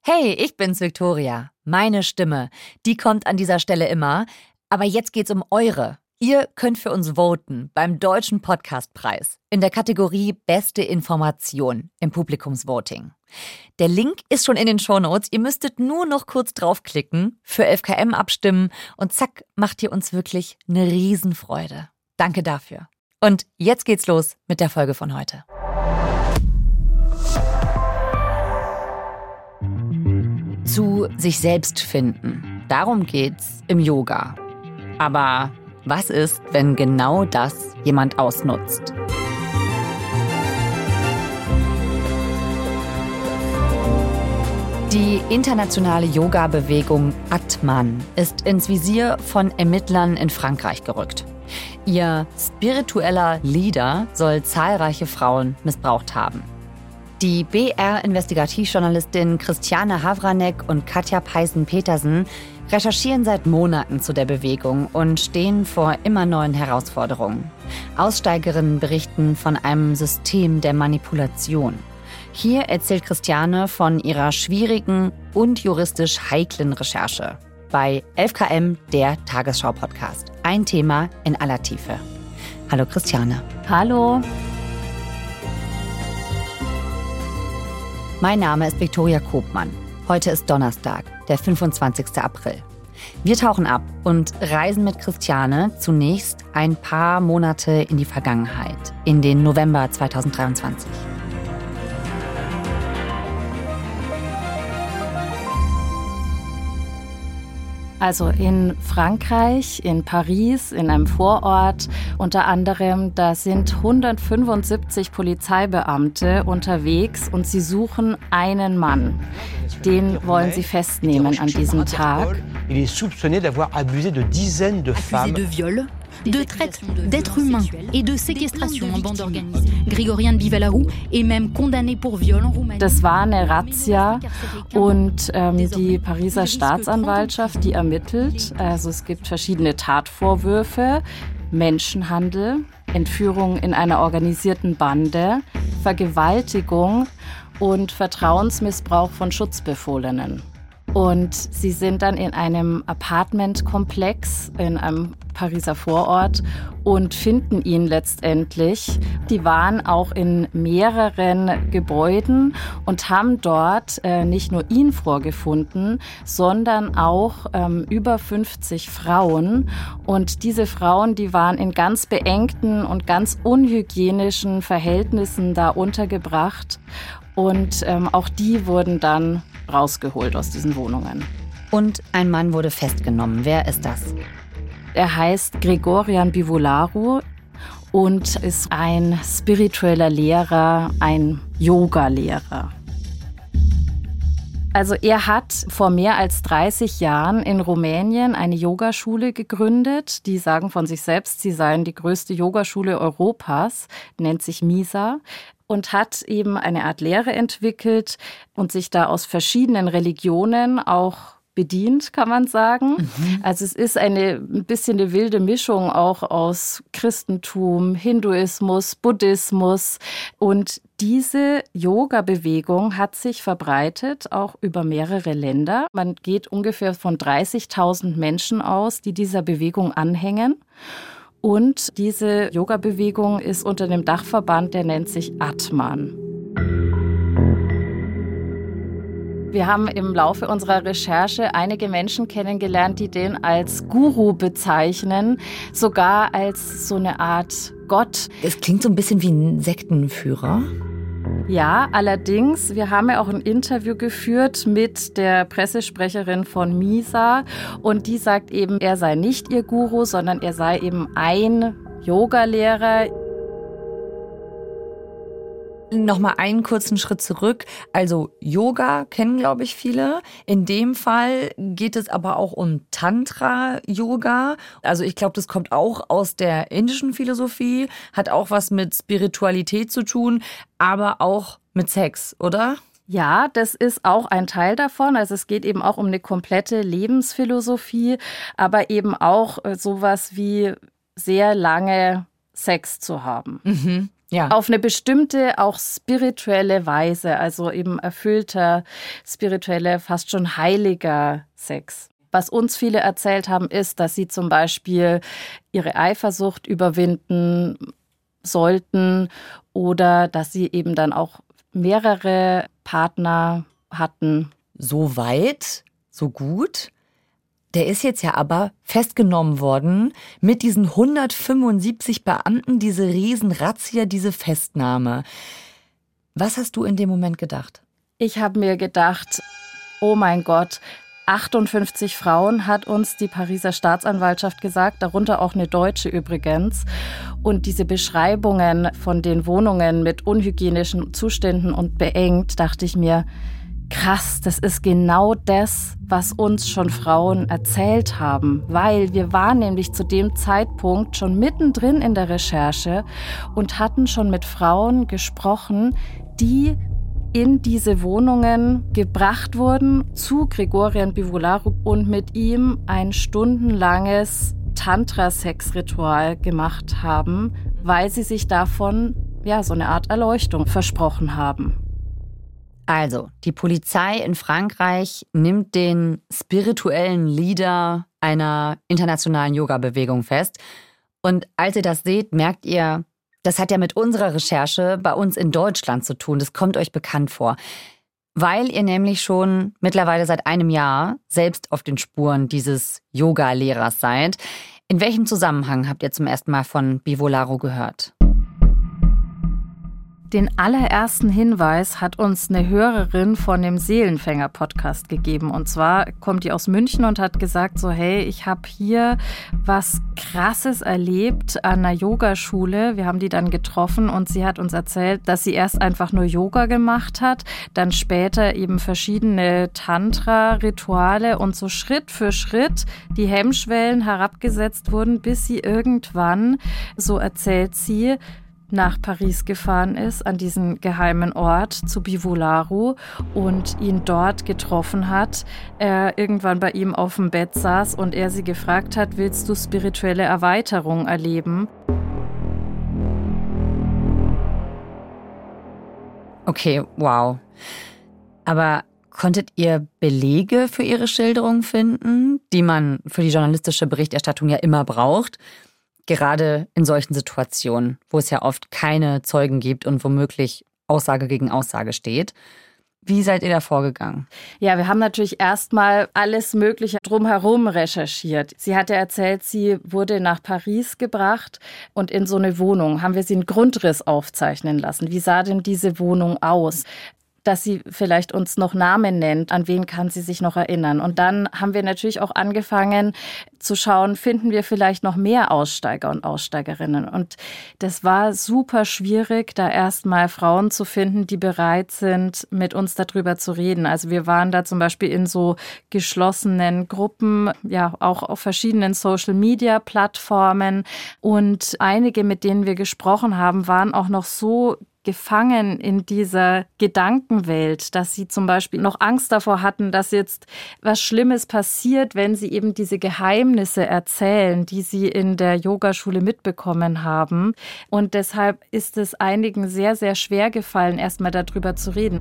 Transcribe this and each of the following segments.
Hey, ich bin's, Victoria. Meine Stimme, die kommt an dieser Stelle immer. Aber jetzt geht's um eure. Ihr könnt für uns voten beim Deutschen Podcastpreis in der Kategorie Beste Information im Publikumsvoting. Der Link ist schon in den Shownotes. Ihr müsstet nur noch kurz draufklicken, für 11KM abstimmen und zack, macht ihr uns wirklich eine Riesenfreude. Danke dafür. Und jetzt geht's los mit der Folge von heute. Zu sich selbst finden. Darum geht's im Yoga. Aber was ist, wenn genau das jemand ausnutzt? Die internationale Yoga-Bewegung Atman ist ins Visier von Ermittlern in Frankreich gerückt. Ihr spiritueller Leader soll zahlreiche Frauen missbraucht haben. Die BR-Investigativjournalistin Christiane Havranek und Katja Peisen-Petersen recherchieren seit Monaten zu der Bewegung und stehen vor immer neuen Herausforderungen. Aussteigerinnen berichten von einem System der Manipulation. Hier erzählt Christiane von ihrer schwierigen und juristisch heiklen Recherche. Bei 11KM, der Tagesschau-Podcast. Ein Thema in aller Tiefe. Hallo Christiane. Hallo. Mein Name ist Viktoria Kopmann. Heute ist Donnerstag, der 25. April. Wir tauchen ab und reisen mit Christiane zunächst ein paar Monate in die Vergangenheit, in den November 2023. Also in Frankreich, in Paris, in einem Vorort unter anderem, da sind 175 Polizeibeamte unterwegs und sie suchen einen Mann. Den wollen sie festnehmen an diesem Tag. Il est soupçonné d'avoir abusé de dizaines de femmes. Accusé de viol, de traite d'êtres humains et de séquestration en bande organisée. Grigorian Bivalarou est même condamné pour viol en Roumanie. Das war eine Razzia und die Pariser Staatsanwaltschaft, die ermittelt. Also es gibt verschiedene Tatvorwürfe: Menschenhandel, Entführung in einer organisierten Bande, Vergewaltigung und Vertrauensmissbrauch von Schutzbefohlenen. Und sie sind dann in einem Apartmentkomplex in einem Pariser Vorort und finden ihn letztendlich. Die waren auch in mehreren Gebäuden und haben dort nicht nur ihn vorgefunden, sondern auch über 50 Frauen. Und diese Frauen, die waren in ganz beengten und ganz unhygienischen Verhältnissen da untergebracht. Und auch die wurden dann rausgeholt aus diesen Wohnungen. Und ein Mann wurde festgenommen. Wer ist das? Er heißt Grigorian Bivalarou und ist ein spiritueller Lehrer, ein Yoga-Lehrer. Also er hat vor mehr als 30 Jahren in Rumänien eine Yogaschule gegründet. Die sagen von sich selbst, sie seien die größte Yogaschule Europas, nennt sich MISA. Und hat eben eine Art Lehre entwickelt und sich da aus verschiedenen Religionen auch bedient, kann man sagen. Mhm. Also es ist ein bisschen eine wilde Mischung auch aus Christentum, Hinduismus, Buddhismus. Und diese Yoga-Bewegung hat sich verbreitet, auch über mehrere Länder. Man geht ungefähr von 30.000 Menschen aus, die dieser Bewegung anhängen. Und diese Yoga-Bewegung ist unter einem Dachverband, der nennt sich Atman. Wir haben im Laufe unserer Recherche einige Menschen kennengelernt, die den als Guru bezeichnen, sogar als so eine Art Gott. Es klingt so ein bisschen wie ein Sektenführer. Ja, allerdings, wir haben ja auch ein Interview geführt mit der Pressesprecherin von MISA und die sagt eben, er sei nicht ihr Guru, sondern er sei eben ein Yogalehrer. Nochmal einen kurzen Schritt zurück. Also Yoga kennen, glaube ich, viele. In dem Fall geht es aber auch um Tantra-Yoga. Also ich glaube, das kommt auch aus der indischen Philosophie, hat auch was mit Spiritualität zu tun, aber auch mit Sex, oder? Ja, das ist auch ein Teil davon. Also es geht eben auch um eine komplette Lebensphilosophie, aber eben auch sowas wie sehr lange Sex zu haben. Mhm. Ja. Auf eine bestimmte, auch spirituelle Weise, also eben erfüllter, spiritueller, fast schon heiliger Sex. Was uns viele erzählt haben, ist, dass sie zum Beispiel ihre Eifersucht überwinden sollten oder dass sie eben dann auch mehrere Partner hatten. So weit, so gut. Der ist jetzt ja aber festgenommen worden mit diesen 175 Beamten, diese Riesenrazzia, diese Festnahme. Was hast du in dem Moment gedacht? Ich habe mir gedacht, oh mein Gott, 58 Frauen hat uns die Pariser Staatsanwaltschaft gesagt, darunter auch eine Deutsche übrigens. Und diese Beschreibungen von den Wohnungen mit unhygienischen Zuständen und beengt, dachte ich mir, krass, das ist genau das, was uns schon Frauen erzählt haben. Weil wir waren nämlich zu dem Zeitpunkt schon mittendrin in der Recherche und hatten schon mit Frauen gesprochen, die in diese Wohnungen gebracht wurden zu Grigorian Bivolaru und mit ihm ein stundenlanges Tantra-Sex-Ritual gemacht haben, weil sie sich davon so eine Art Erleuchtung versprochen haben. Also, die Polizei in Frankreich nimmt den spirituellen Leader einer internationalen Yoga-Bewegung fest. Und als ihr das seht, merkt ihr, das hat ja mit unserer Recherche bei uns in Deutschland zu tun. Das kommt euch bekannt vor. Weil ihr nämlich schon mittlerweile seit einem Jahr selbst auf den Spuren dieses Yoga-Lehrers seid. In welchem Zusammenhang habt ihr zum ersten Mal von Bivolaru gehört? Den allerersten Hinweis hat uns eine Hörerin von dem Seelenfänger-Podcast gegeben. Und zwar kommt die aus München und hat gesagt so, hey, ich habe hier was Krasses erlebt an einer Yogaschule. Wir haben die dann getroffen und sie hat uns erzählt, dass sie erst einfach nur Yoga gemacht hat, dann später eben verschiedene Tantra-Rituale und so Schritt für Schritt die Hemmschwellen herabgesetzt wurden, bis sie irgendwann, so erzählt sie, nach Paris gefahren ist, an diesen geheimen Ort zu Bivolaru und ihn dort getroffen hat, er irgendwann bei ihm auf dem Bett saß und er sie gefragt hat, willst du spirituelle Erweiterung erleben? Okay, wow. Aber konntet ihr Belege für ihre Schilderung finden, die man für die journalistische Berichterstattung ja immer braucht? Gerade in solchen Situationen, wo es ja oft keine Zeugen gibt und womöglich Aussage gegen Aussage steht. Wie seid ihr da vorgegangen? Ja, wir haben natürlich erstmal alles Mögliche drumherum recherchiert. Sie hatte erzählt, sie wurde nach Paris gebracht und in so eine Wohnung haben wir sie einen Grundriss aufzeichnen lassen. Wie sah denn diese Wohnung aus? Dass sie vielleicht uns noch Namen nennt, an wen kann sie sich noch erinnern. Und dann haben wir natürlich auch angefangen zu schauen, finden wir vielleicht noch mehr Aussteiger und Aussteigerinnen. Und das war super schwierig, da erstmal Frauen zu finden, die bereit sind, mit uns darüber zu reden. Also wir waren da zum Beispiel in so geschlossenen Gruppen, ja auch auf verschiedenen Social-Media-Plattformen. Und einige, mit denen wir gesprochen haben, waren auch noch so gefangen in dieser Gedankenwelt, dass sie zum Beispiel noch Angst davor hatten, dass jetzt was Schlimmes passiert, wenn sie eben diese Geheimnisse erzählen, die sie in der Yogaschule mitbekommen haben. Und deshalb ist es einigen sehr, sehr schwer gefallen, erstmal darüber zu reden.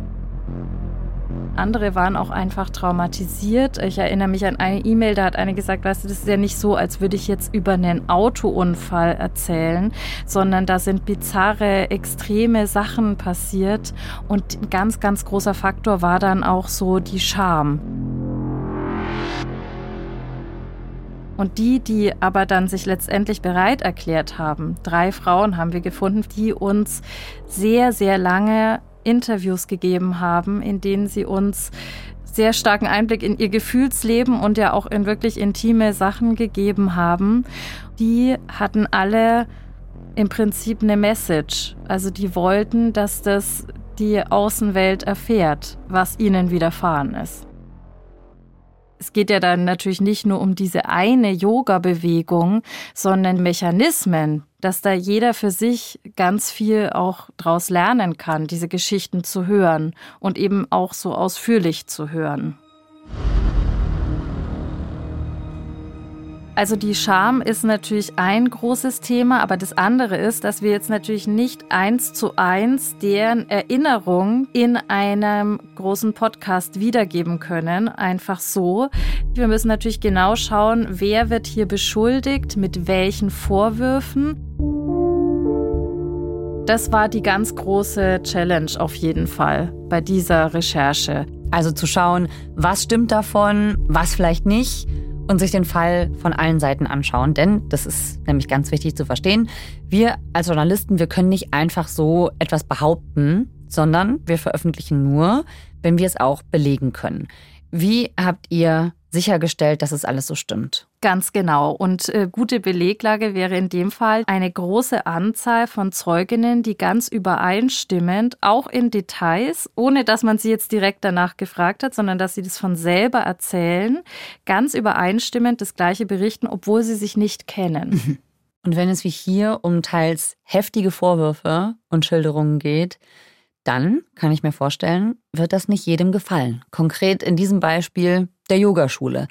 Andere waren auch einfach traumatisiert. Ich erinnere mich an eine E-Mail, da hat eine gesagt, weißt du, das ist ja nicht so, als würde ich jetzt über einen Autounfall erzählen, sondern da sind bizarre, extreme Sachen passiert. Und ein ganz, ganz großer Faktor war dann auch so die Scham. Und die aber dann sich letztendlich bereit erklärt haben, 3 Frauen haben wir gefunden, die uns sehr, sehr lange Interviews gegeben haben, in denen sie uns sehr starken Einblick in ihr Gefühlsleben und ja auch in wirklich intime Sachen gegeben haben. Die hatten alle im Prinzip eine Message. Also die wollten, dass das die Außenwelt erfährt, was ihnen widerfahren ist. Es geht ja dann natürlich nicht nur um diese eine Yoga-Bewegung, sondern Mechanismen, dass da jeder für sich ganz viel auch draus lernen kann, diese Geschichten zu hören und eben auch so ausführlich zu hören. Also die Scham ist natürlich ein großes Thema, aber das andere ist, dass wir jetzt natürlich nicht 1:1 deren Erinnerung in einem großen Podcast wiedergeben können, einfach so. Wir müssen natürlich genau schauen, wer wird hier beschuldigt, mit welchen Vorwürfen. Das war die ganz große Challenge auf jeden Fall bei dieser Recherche. Also zu schauen, was stimmt davon, was vielleicht nicht und sich den Fall von allen Seiten anschauen. Denn, das ist nämlich ganz wichtig zu verstehen, wir als Journalisten, wir können nicht einfach so etwas behaupten, sondern wir veröffentlichen nur, wenn wir es auch belegen können. Wie habt ihr sichergestellt, dass es alles so stimmt? Ganz genau. Und gute Beleglage wäre in dem Fall eine große Anzahl von Zeuginnen, die ganz übereinstimmend, auch in Details, ohne dass man sie jetzt direkt danach gefragt hat, sondern dass sie das von selber erzählen, ganz übereinstimmend das Gleiche berichten, obwohl sie sich nicht kennen. Und wenn es wie hier um teils heftige Vorwürfe und Schilderungen geht, dann, kann ich mir vorstellen, wird das nicht jedem gefallen. Konkret in diesem Beispiel der Yogaschule.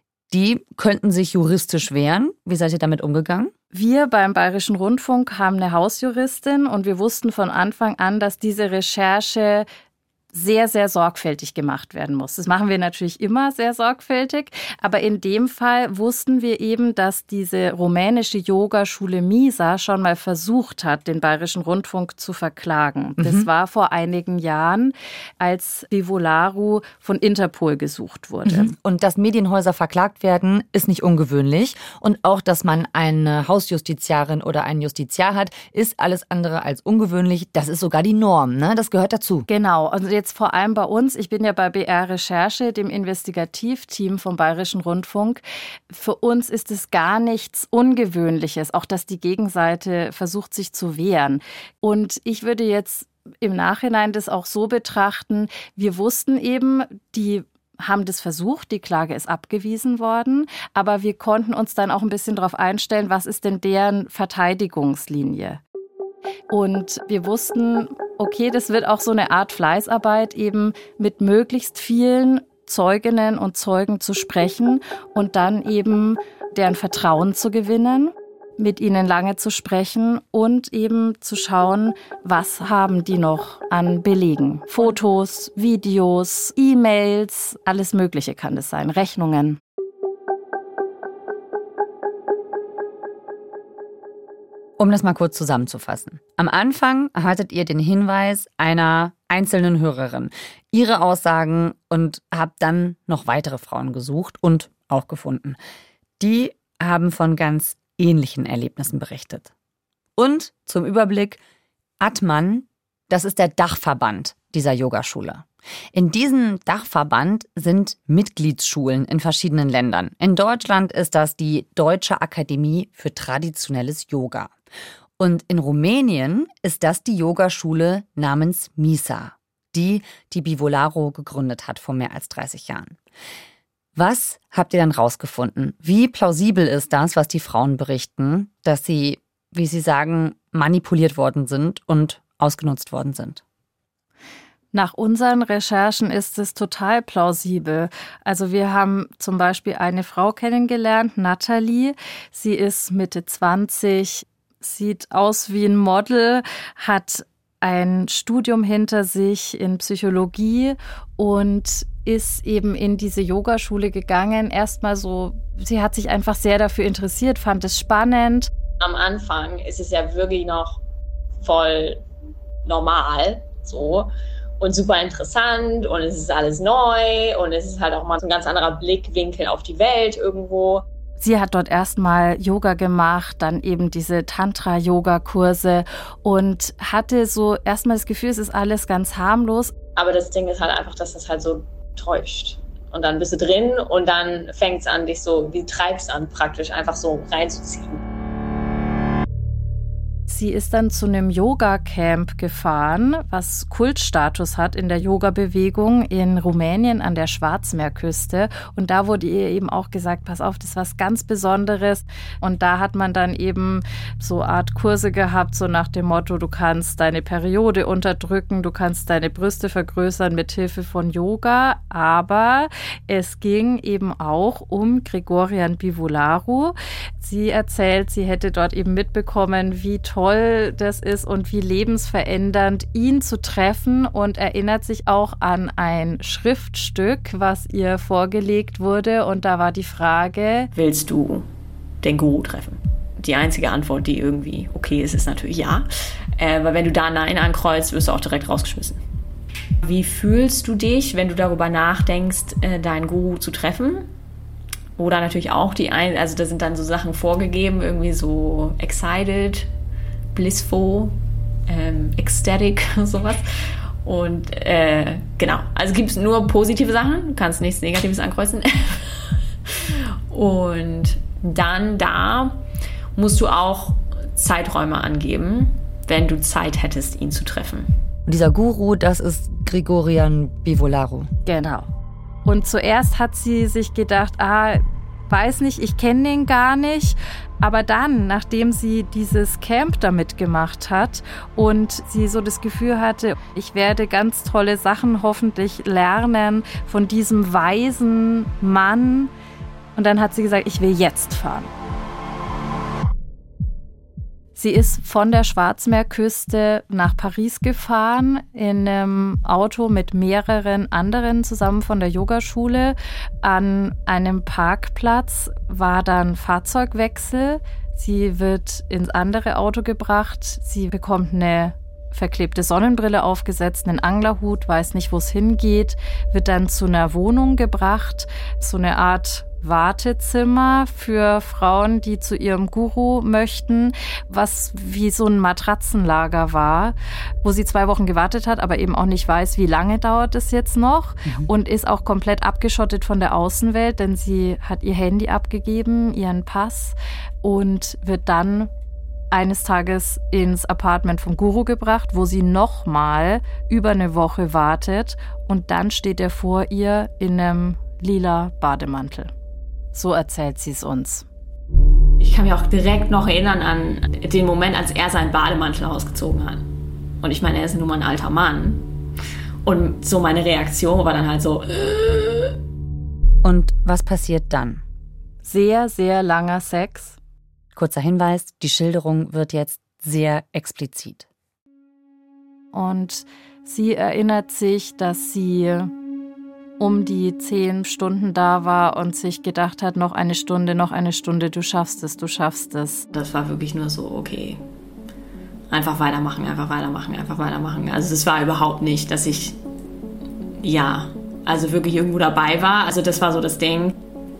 Die könnten sich juristisch wehren. Wie seid ihr damit umgegangen? Wir beim Bayerischen Rundfunk haben eine Hausjuristin und wir wussten von Anfang an, dass diese Recherche sehr, sehr sorgfältig gemacht werden muss. Das machen wir natürlich immer sehr sorgfältig, aber in dem Fall wussten wir eben, dass diese rumänische Yogaschule Misa schon mal versucht hat, den Bayerischen Rundfunk zu verklagen. Das war vor einigen Jahren, als Bivolaru von Interpol gesucht wurde. Und dass Medienhäuser verklagt werden, ist nicht ungewöhnlich. Und auch, dass man eine Hausjustiziarin oder einen Justiziar hat, ist alles andere als ungewöhnlich. Das ist sogar die Norm, ne? Das gehört dazu. Genau. Also jetzt vor allem bei uns, ich bin ja bei BR Recherche, dem Investigativteam vom Bayerischen Rundfunk. Für uns ist es gar nichts Ungewöhnliches, auch dass die Gegenseite versucht, sich zu wehren. Und ich würde jetzt im Nachhinein das auch so betrachten, wir wussten eben, die haben das versucht, die Klage ist abgewiesen worden, aber wir konnten uns dann auch ein bisschen darauf einstellen, was ist denn deren Verteidigungslinie. Und wir wussten, okay, das wird auch so eine Art Fleißarbeit, eben mit möglichst vielen Zeuginnen und Zeugen zu sprechen und dann eben deren Vertrauen zu gewinnen, mit ihnen lange zu sprechen und eben zu schauen, was haben die noch an Belegen. Fotos, Videos, E-Mails, alles Mögliche kann das sein, Rechnungen. Um das mal kurz zusammenzufassen. Am Anfang hattet ihr den Hinweis einer einzelnen Hörerin, ihre Aussagen und habt dann noch weitere Frauen gesucht und auch gefunden. Die haben von ganz ähnlichen Erlebnissen berichtet. Und zum Überblick, Atman, das ist der Dachverband dieser Yogaschule. In diesem Dachverband sind Mitgliedsschulen in verschiedenen Ländern. In Deutschland ist das die Deutsche Akademie für traditionelles Yoga. Und in Rumänien ist das die Yogaschule namens Misa, die Bivolaru gegründet hat vor mehr als 30 Jahren. Was habt ihr dann rausgefunden? Wie plausibel ist das, was die Frauen berichten, dass sie, wie sie sagen, manipuliert worden sind und ausgenutzt worden sind? Nach unseren Recherchen ist es total plausibel. Also wir haben zum Beispiel eine Frau kennengelernt, Nathalie. Sie ist Mitte 20, sieht aus wie ein Model, hat ein Studium hinter sich in Psychologie und ist eben in diese Yogaschule gegangen. Erstmal so, sie hat sich einfach sehr dafür interessiert, fand es spannend. Am Anfang ist es ja wirklich noch voll normal, so. Und super interessant und es ist alles neu und es ist halt auch mal so ein ganz anderer Blickwinkel auf die Welt irgendwo. Sie hat dort erstmal Yoga gemacht, dann eben diese Tantra-Yoga-Kurse und hatte so erstmal das Gefühl, es ist alles ganz harmlos. Aber das Ding ist halt einfach, dass das halt so täuscht. Und dann bist du drin und dann fängt es an, dich so wie Treibsand praktisch einfach so reinzuziehen. Sie ist dann zu einem Yoga-Camp gefahren, was Kultstatus hat in der Yoga-Bewegung in Rumänien an der Schwarzmeerküste. Und da wurde ihr eben auch gesagt, pass auf, das ist was ganz Besonderes. Und da hat man dann eben so Art Kurse gehabt, so nach dem Motto, du kannst deine Periode unterdrücken, du kannst deine Brüste vergrößern mit Hilfe von Yoga. Aber es ging eben auch um Grigorian Bivolaru. Sie erzählt, sie hätte dort eben mitbekommen, wie toll das ist und wie lebensverändernd, ihn zu treffen, und erinnert sich auch an ein Schriftstück, was ihr vorgelegt wurde. Und da war die Frage: Willst du den Guru treffen? Die einzige Antwort, die irgendwie okay ist, ist natürlich ja. Weil wenn du da Nein ankreuzt, wirst du auch direkt rausgeschmissen. Wie fühlst du dich, wenn du darüber nachdenkst, deinen Guru zu treffen? Oder natürlich auch also da sind dann so Sachen vorgegeben, irgendwie so excited, blissful, ecstatic, sowas. Und genau, also gibt es nur positive Sachen, du kannst nichts Negatives ankreuzen. Und dann da musst du auch Zeiträume angeben, wenn du Zeit hättest, ihn zu treffen. Und dieser Guru, das ist Grigorian Bivolaru. Genau. Und zuerst hat sie sich gedacht, weiß nicht, ich kenne den gar nicht. Aber dann, nachdem sie dieses Camp damit gemacht hat und sie so das Gefühl hatte, ich werde ganz tolle Sachen hoffentlich lernen von diesem weisen Mann. Und dann hat sie gesagt, ich will jetzt fahren. Sie ist von der Schwarzmeerküste nach Paris gefahren in einem Auto mit mehreren anderen zusammen von der Yogaschule. An einem Parkplatz war dann Fahrzeugwechsel. Sie wird ins andere Auto gebracht. Sie bekommt eine verklebte Sonnenbrille aufgesetzt, einen Anglerhut, weiß nicht, wo es hingeht, wird dann zu einer Wohnung gebracht, so eine Art Wartezimmer für Frauen, die zu ihrem Guru möchten, was wie so ein Matratzenlager war, wo sie 2 Wochen gewartet hat, aber eben auch nicht weiß, wie lange dauert es jetzt noch, und ist auch komplett abgeschottet von der Außenwelt, denn sie hat ihr Handy abgegeben, ihren Pass, und wird dann eines Tages ins Apartment vom Guru gebracht, wo sie nochmal über eine Woche wartet, und dann steht er vor ihr in einem lila Bademantel. So erzählt sie es uns. Ich kann mich auch direkt noch erinnern an den Moment, als er seinen Bademantel ausgezogen hat. Und ich meine, er ist nun mal ein alter Mann. Und so meine Reaktion war dann halt so. Und was passiert dann? Sehr, sehr langer Sex. Kurzer Hinweis, die Schilderung wird jetzt sehr explizit. Und sie erinnert sich, dass sie um die 10 Stunden da war und sich gedacht hat, noch eine Stunde, du schaffst es, du schaffst es. Das war wirklich nur so, okay, einfach weitermachen. Also das war überhaupt nicht, dass ich, also wirklich irgendwo dabei war. Also das war so das Ding.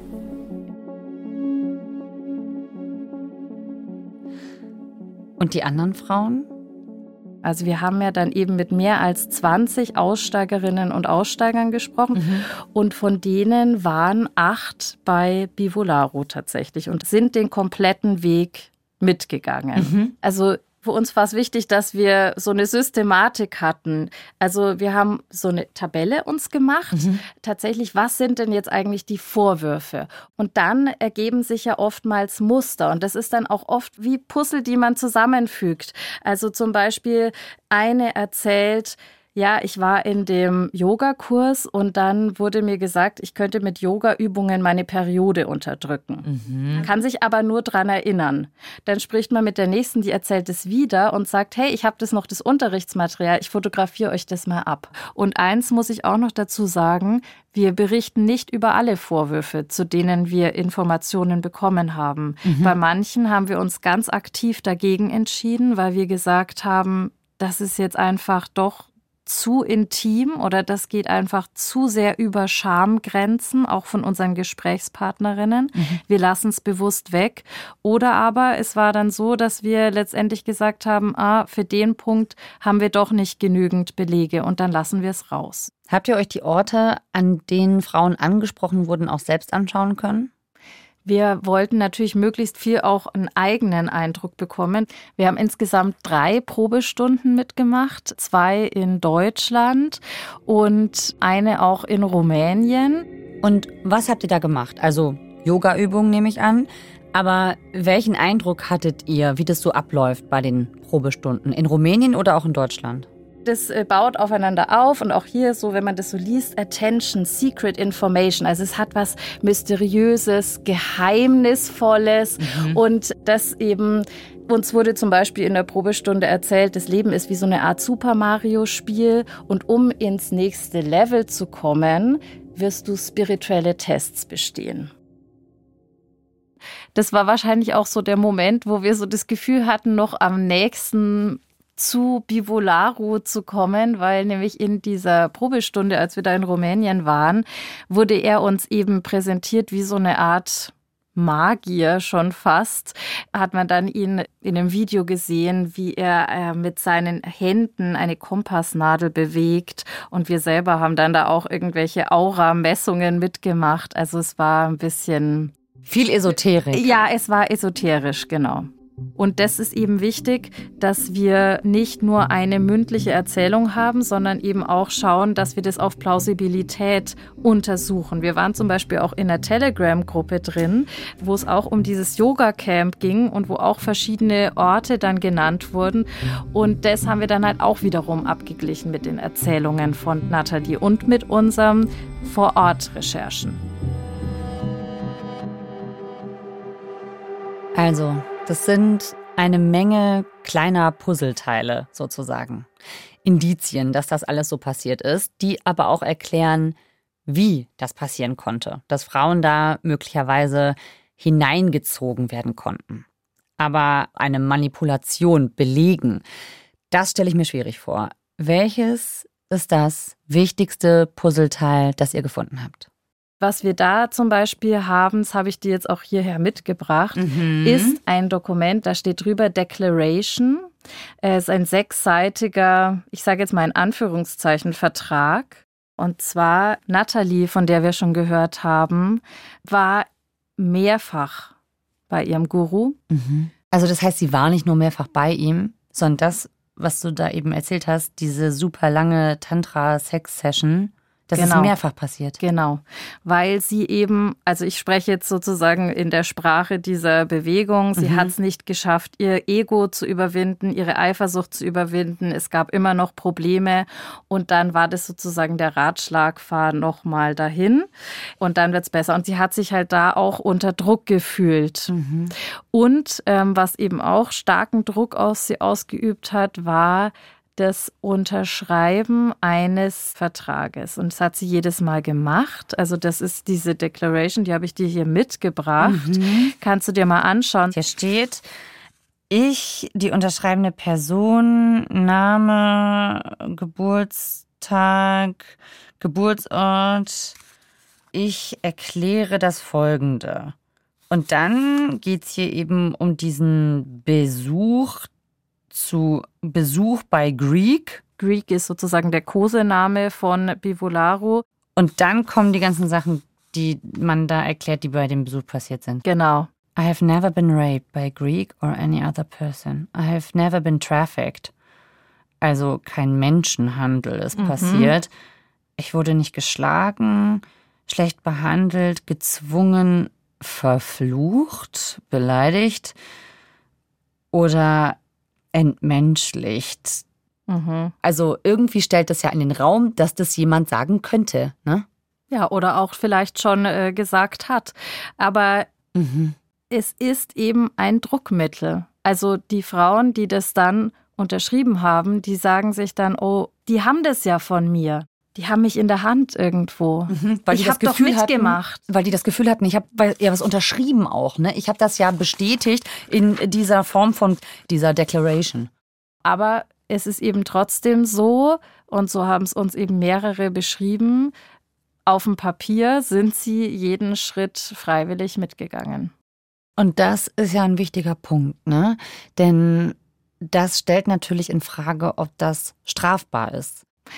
Und die anderen Frauen? Also wir haben ja dann eben mit mehr als 20 Aussteigerinnen und Aussteigern gesprochen. Und von denen waren 8 bei Bivolaru tatsächlich und sind den kompletten Weg mitgegangen. Also für uns war es wichtig, dass wir so eine Systematik hatten. Also wir haben so eine Tabelle uns gemacht. Tatsächlich, was sind denn jetzt eigentlich die Vorwürfe? Und dann ergeben sich ja oftmals Muster. Und das ist dann auch oft wie Puzzle, die man zusammenfügt. Also zum Beispiel eine erzählt, ja, ich war in dem Yogakurs und dann wurde mir gesagt, ich könnte mit Yoga-Übungen meine Periode unterdrücken. Man kann sich aber nur dran erinnern. Dann spricht man mit der Nächsten, die erzählt es wieder und sagt, hey, ich habe das noch, das Unterrichtsmaterial, ich fotografiere euch das mal ab. Und eins muss ich auch noch dazu sagen, wir berichten nicht über alle Vorwürfe, zu denen wir Informationen bekommen haben. Bei manchen haben wir uns ganz aktiv dagegen entschieden, weil wir gesagt haben, das ist jetzt einfach doch zu intim oder das geht einfach zu sehr über Schamgrenzen, auch von unseren Gesprächspartnerinnen. Wir lassen es bewusst weg. Oder aber es war dann so, dass wir letztendlich gesagt haben, für den Punkt haben wir doch nicht genügend Belege und dann lassen wir es raus. Habt ihr euch die Orte, an denen Frauen angesprochen wurden, auch selbst anschauen können? Wir wollten natürlich möglichst viel auch einen eigenen Eindruck bekommen. Wir haben insgesamt 3 Probestunden mitgemacht, 2 in Deutschland und eine auch in Rumänien. Und was habt ihr da gemacht? Also Yoga-Übungen nehme ich an. Aber welchen Eindruck hattet ihr, wie das so abläuft bei den Probestunden? In Rumänien oder auch in Deutschland? Das baut aufeinander auf und auch hier so, wenn man das so liest, Attention, Secret Information. Also es hat was Mysteriöses, Geheimnisvolles und das eben, uns wurde zum Beispiel in der Probestunde erzählt, das Leben ist wie so eine Art Super Mario-Spiel und um ins nächste Level zu kommen, wirst du spirituelle Tests bestehen. Das war wahrscheinlich auch so der Moment, wo wir so das Gefühl hatten, noch am nächsten zu Bivolaru zu kommen, weil nämlich in dieser Probestunde, als wir da in Rumänien waren, wurde er uns eben präsentiert wie so eine Art Magier schon fast. Hat man dann ihn in einem Video gesehen, wie er mit seinen Händen eine Kompassnadel bewegt und wir selber haben dann da auch irgendwelche Aura-Messungen mitgemacht. Also es war ein bisschen... Viel Esoterik. Ja, es war esoterisch, genau. Und das ist eben wichtig, dass wir nicht nur eine mündliche Erzählung haben, sondern eben auch schauen, dass wir das auf Plausibilität untersuchen. Wir waren zum Beispiel auch in einer Telegram-Gruppe drin, wo es auch um dieses Yoga-Camp ging und wo auch verschiedene Orte dann genannt wurden. Und das haben wir dann halt auch wiederum abgeglichen mit den Erzählungen von Nathalie und mit unseren Vor-Ort-Recherchen. Also, das sind eine Menge kleiner Puzzleteile sozusagen. Indizien, dass das alles so passiert ist, die aber auch erklären, wie das passieren konnte. Dass Frauen da möglicherweise hineingezogen werden konnten. Aber eine Manipulation belegen, das stelle ich mir schwierig vor. Welches ist das wichtigste Puzzleteil, das ihr gefunden habt? Was wir da zum Beispiel haben, das habe ich dir jetzt auch hierher mitgebracht, ist ein Dokument, da steht drüber Declaration. Es ist ein 6-seitiger, ich sage jetzt mal in Anführungszeichen, Vertrag. Und zwar Nathalie, von der wir schon gehört haben, war mehrfach bei ihrem Guru. Also das heißt, sie war nicht nur mehrfach bei ihm, sondern das, was du da eben erzählt hast, diese super lange Tantra-Sex-Session, das ist mehrfach passiert. Genau, weil sie eben, also ich spreche jetzt sozusagen in der Sprache dieser Bewegung, sie hat es nicht geschafft, ihr Ego zu überwinden, ihre Eifersucht zu überwinden. Es gab immer noch Probleme und dann war das sozusagen der Ratschlag, fahr nochmal dahin und dann wird's besser. Und sie hat sich halt da auch unter Druck gefühlt. Und was eben auch starken Druck auf sie ausgeübt hat, war das Unterschreiben eines Vertrages. Und das hat sie jedes Mal gemacht. Also das ist diese Declaration, die habe ich dir hier mitgebracht. Kannst du dir mal anschauen. Hier steht, ich, die unterschreibende Person, Name, Geburtstag, Geburtsort. Ich erkläre das Folgende. Und dann geht es hier eben um diesen Besuch bei Greek. Greek ist sozusagen der Kosename von Bivolaru. Und dann kommen die ganzen Sachen, die man da erklärt, die bei dem Besuch passiert sind. Genau. I have never been raped by Greek or any other person. I have never been trafficked. Also kein Menschenhandel ist passiert. Ich wurde nicht geschlagen, schlecht behandelt, gezwungen, verflucht, beleidigt oder entmenschlicht. Also irgendwie stellt das ja in den Raum, dass das jemand sagen könnte, ne? Ja, oder auch vielleicht schon gesagt hat. Aber es ist eben ein Druckmittel. Also die Frauen, die das dann unterschrieben haben, die sagen sich dann, oh, die haben das ja von mir. Die haben mich in der Hand irgendwo. Weil ich habe doch mitgemacht. Weil die das Gefühl hatten, ich habe ja was unterschrieben auch. Ne? Ich habe das ja bestätigt in dieser Form von dieser Declaration. Aber es ist eben trotzdem so, und so haben es uns eben mehrere beschrieben, auf dem Papier sind sie jeden Schritt freiwillig mitgegangen. Und das ist ja ein wichtiger Punkt, ne? Denn das stellt natürlich in Frage, ob das strafbar ist.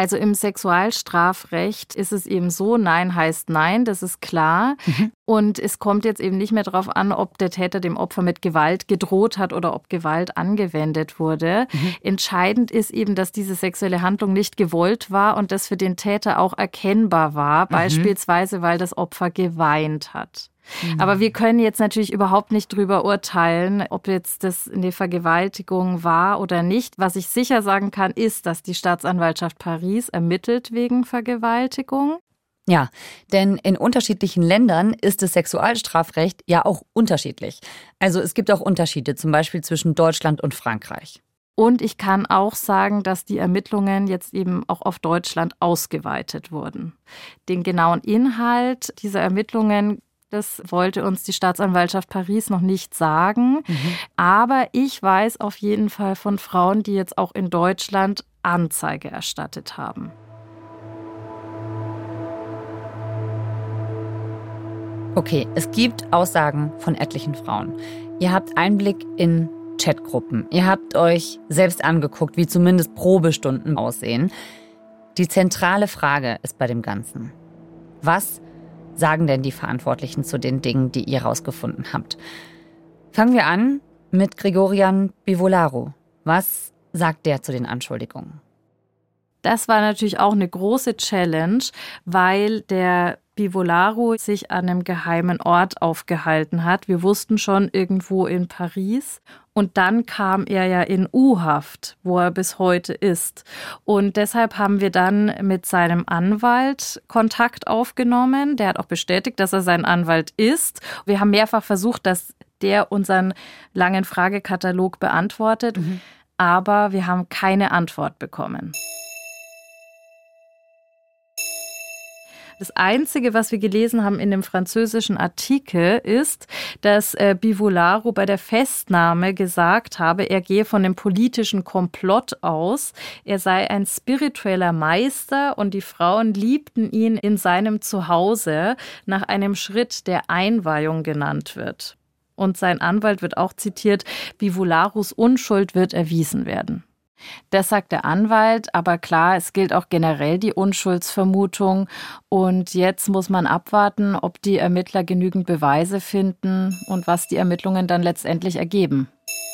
Also im Sexualstrafrecht ist es eben so, Nein heißt Nein, das ist klar. Und es kommt jetzt eben nicht mehr darauf an, ob der Täter dem Opfer mit Gewalt gedroht hat oder ob Gewalt angewendet wurde. Entscheidend ist eben, dass diese sexuelle Handlung nicht gewollt war und das für den Täter auch erkennbar war, beispielsweise weil das Opfer geweint hat. Aber wir können jetzt natürlich überhaupt nicht drüber urteilen, ob jetzt das eine Vergewaltigung war oder nicht. Was ich sicher sagen kann, ist, dass die Staatsanwaltschaft Paris ermittelt wegen Vergewaltigung. Ja, denn in unterschiedlichen Ländern ist das Sexualstrafrecht ja auch unterschiedlich. Also es gibt auch Unterschiede, zum Beispiel zwischen Deutschland und Frankreich. Und ich kann auch sagen, dass die Ermittlungen jetzt eben auch auf Deutschland ausgeweitet wurden. Den genauen Inhalt dieser Ermittlungen, das wollte uns die Staatsanwaltschaft Paris noch nicht sagen. Aber ich weiß auf jeden Fall von Frauen, die jetzt auch in Deutschland Anzeige erstattet haben. Okay, es gibt Aussagen von etlichen Frauen. Ihr habt Einblick in Chatgruppen. Ihr habt euch selbst angeguckt, wie zumindest Probestunden aussehen. Die zentrale Frage ist bei dem Ganzen: Was sagen denn die Verantwortlichen zu den Dingen, die ihr rausgefunden habt? Fangen wir an mit Gregorian Bivolaru. Was sagt der zu den Anschuldigungen? Das war natürlich auch eine große Challenge, weil der Bivolaru sich an einem geheimen Ort aufgehalten hat. Wir wussten schon, irgendwo in Paris. Und dann kam er ja in U-Haft, wo er bis heute ist. Und deshalb haben wir dann mit seinem Anwalt Kontakt aufgenommen. Der hat auch bestätigt, dass er sein Anwalt ist. Wir haben mehrfach versucht, dass der unseren langen Fragekatalog beantwortet. Aber wir haben keine Antwort bekommen. Das Einzige, was wir gelesen haben in dem französischen Artikel, ist, dass Bivolaru bei der Festnahme gesagt habe, er gehe von dem politischen Komplott aus. Er sei ein spiritueller Meister und die Frauen liebten ihn in seinem Zuhause nach einem Schritt, der Einweihung genannt wird. Und sein Anwalt wird auch zitiert: Bivolarus Unschuld wird erwiesen werden. Das sagt der Anwalt, aber klar, es gilt auch generell die Unschuldsvermutung. Und jetzt muss man abwarten, ob die Ermittler genügend Beweise finden und was die Ermittlungen dann letztendlich ergeben.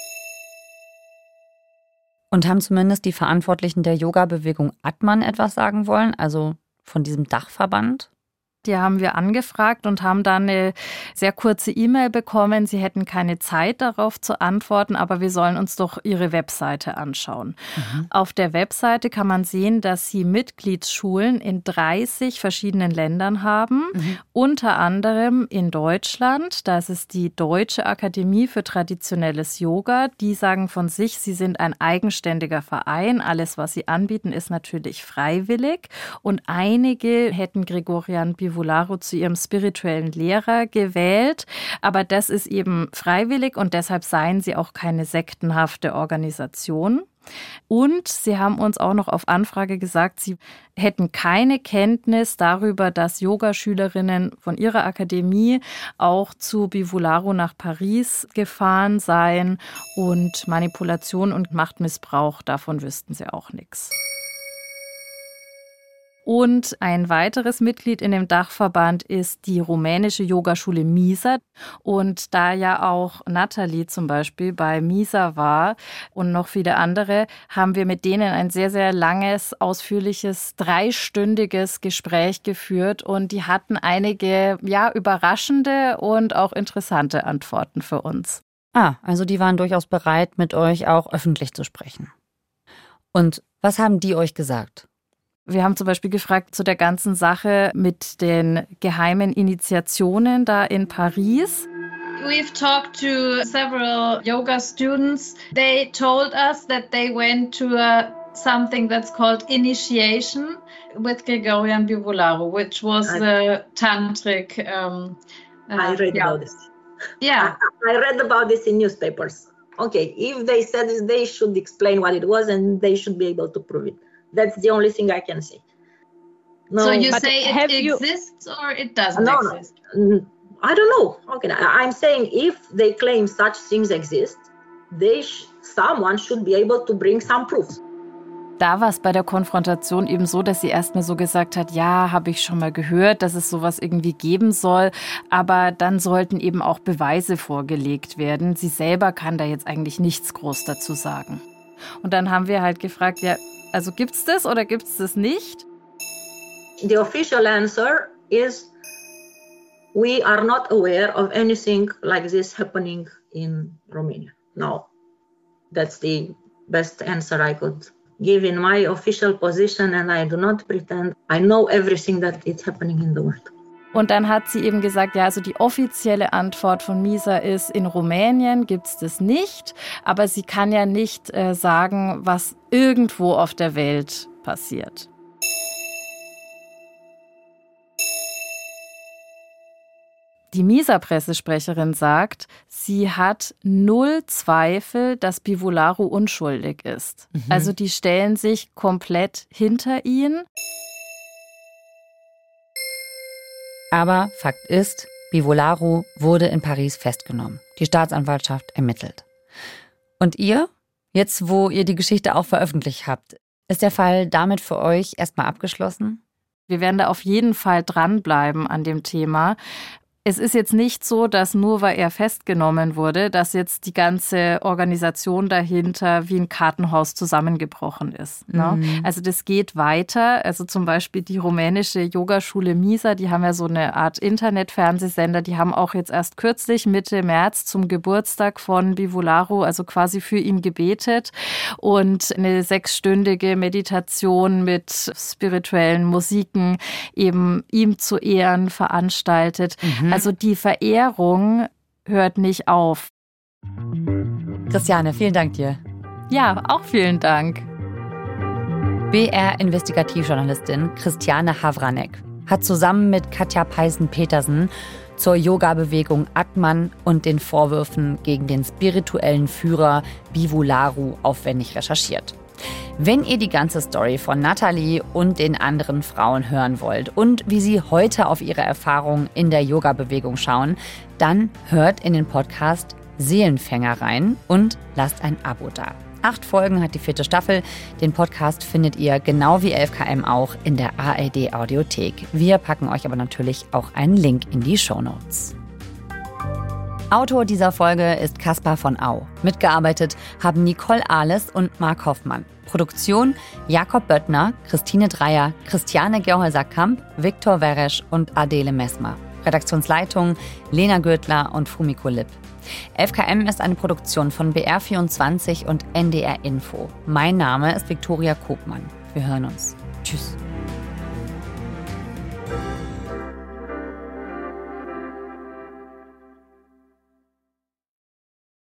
Und haben zumindest die Verantwortlichen der Yoga-Bewegung Atman etwas sagen wollen, also von diesem Dachverband? Die haben wir angefragt und haben dann eine sehr kurze E-Mail bekommen. Sie hätten keine Zeit darauf zu antworten, aber wir sollen uns doch ihre Webseite anschauen. Auf der Webseite kann man sehen, dass sie Mitgliedsschulen in 30 verschiedenen Ländern haben. Unter anderem in Deutschland. Das ist die Deutsche Akademie für traditionelles Yoga. Die sagen von sich, sie sind ein eigenständiger Verein. Alles, was sie anbieten, ist natürlich freiwillig. Und einige hätten Gregorian Bivolaru zu ihrem spirituellen Lehrer gewählt. Aber das ist eben freiwillig und deshalb seien sie auch keine sektenhafte Organisation. Und sie haben uns auch noch auf Anfrage gesagt, sie hätten keine Kenntnis darüber, dass Yogaschülerinnen von ihrer Akademie auch zu Bivolaru nach Paris gefahren seien. Und Manipulation und Machtmissbrauch, davon wüssten sie auch nichts. Und ein weiteres Mitglied in dem Dachverband ist die rumänische Yogaschule Misa. Und da ja auch Nathalie zum Beispiel bei Misa war und noch viele andere, haben wir mit denen ein sehr, sehr langes, ausführliches, 3-stündiges Gespräch geführt. Und die hatten einige, überraschende und auch interessante Antworten für uns. Also die waren durchaus bereit, mit euch auch öffentlich zu sprechen. Und was haben die euch gesagt? Wir haben zum Beispiel gefragt zu der ganzen Sache mit den geheimen Initiationen da in Paris. We've talked to several yoga students. They told us that they went to something that's called initiation with Gregorian Bivolaru, which was a tantric. I read about this. Yeah, I read about this in newspapers. Okay, if they said this, they should explain what it was and they should be able to prove it. That's the only thing I can say. No, so you say it exists or it doesn't exist? No, I don't know. Okay, I'm saying if they claim such things exist, someone should be able to bring some proofs. Da war es bei der Konfrontation eben so, dass sie erstmal so gesagt hat, ja, habe ich schon mal gehört, dass es sowas irgendwie geben soll. Aber dann sollten eben auch Beweise vorgelegt werden. Sie selber kann da jetzt eigentlich nichts groß dazu sagen. Und dann haben wir halt gefragt, ja, also gibt's das oder gibt's das nicht? The official answer is, we are not aware of anything like this happening in Romania. No, that's the best answer I could give in my official position, and I do not pretend I know everything that is happening in the world. Und dann hat sie eben gesagt, ja, also die offizielle Antwort von Misa ist, in Rumänien gibt's das nicht, aber sie kann ja nicht sagen, was irgendwo auf der Welt passiert. Die Misa-Pressesprecherin sagt, sie hat 0 Zweifel, dass Bivolaru unschuldig ist. Also die stellen sich komplett hinter ihn. Aber Fakt ist, Bivolaru wurde in Paris festgenommen. Die Staatsanwaltschaft ermittelt. Und ihr, jetzt wo ihr die Geschichte auch veröffentlicht habt, ist der Fall damit für euch erstmal abgeschlossen? Wir werden da auf jeden Fall dranbleiben an dem Thema. Es ist jetzt nicht so, dass nur weil er festgenommen wurde, dass jetzt die ganze Organisation dahinter wie ein Kartenhaus zusammengebrochen ist. Ne? Also das geht weiter. Also zum Beispiel die rumänische Yogaschule Misa, die haben ja so eine Art Internetfernsehsender. Die haben auch jetzt erst kürzlich Mitte März zum Geburtstag von Bivolaru, also quasi für ihn gebetet und eine 6-stündige Meditation mit spirituellen Musiken eben ihm zu Ehren veranstaltet. Also die Verehrung hört nicht auf. Christiane, vielen Dank dir. Ja, auch vielen Dank. BR-Investigativjournalistin Christiane Havranek hat zusammen mit Katja Peißen-Petersen zur Yoga-Bewegung Atman und den Vorwürfen gegen den spirituellen Führer Bivolaru aufwendig recherchiert. Wenn ihr die ganze Story von Nathalie und den anderen Frauen hören wollt und wie sie heute auf ihre Erfahrungen in der Yoga-Bewegung schauen, dann hört in den Podcast Seelenfänger rein und lasst ein Abo da. 8 Folgen hat die 4. Staffel. Den Podcast findet ihr genau wie 11KM auch in der ARD-Audiothek. Wir packen euch aber natürlich auch einen Link in die Shownotes. Autor dieser Folge ist Kaspar von Au. Mitgearbeitet haben Nicole Ahles und Marc Hoffmann. Produktion Jakob Böttner, Christine Dreier, Christiane Gerholser-Kamp, Viktor Weresch und Adele Messmer. Redaktionsleitung Lena Gürtler und Fumiko Lipp. 11KM ist eine Produktion von BR24 und NDR Info. Mein Name ist Viktoria Kopmann. Wir hören uns. Tschüss.